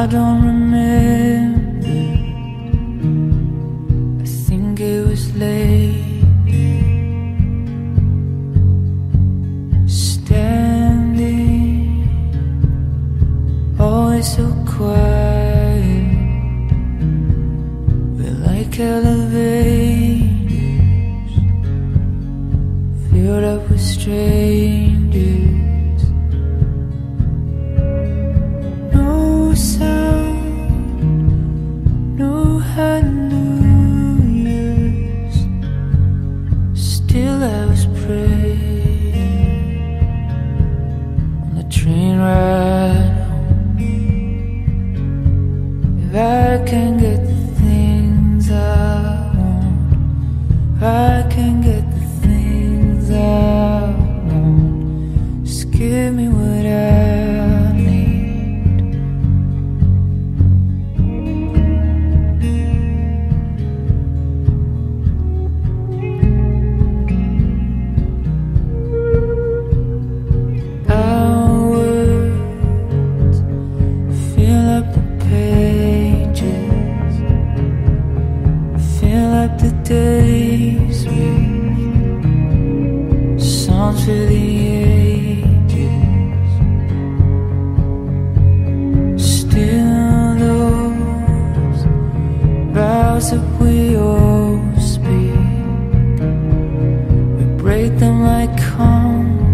don't remember. I think it was late. Standing, always so quiet. We're like elevators filled up with strangers. No sound, no hallelujahs. Still I was praying on the train ride home. If I can get the things I want, if I can get the things I want, just give me what I need. Our words fill up the pages, fill up the days with songs for the ages. Still those vows that we all speak, we break them like home.